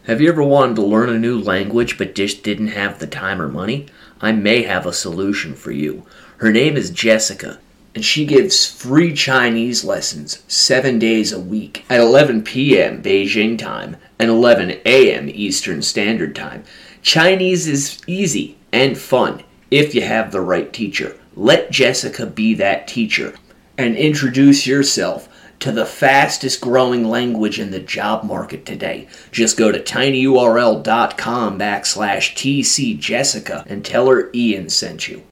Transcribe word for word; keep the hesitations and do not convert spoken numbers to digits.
Have you ever wanted to learn a new language but just didn't have the time or money? I may have a solution for you. Her name is Jessica, and she gives free Chinese lessons seven days a week at eleven p.m. Beijing time and eleven a.m. Eastern Standard Time. Chinese is easy and fun if you have the right teacher. Let Jessica be that teacher and introduce yourself to the fastest growing language in the job market today. Just go to tinyurl.com backslash TCJessica and tell her Ian sent you.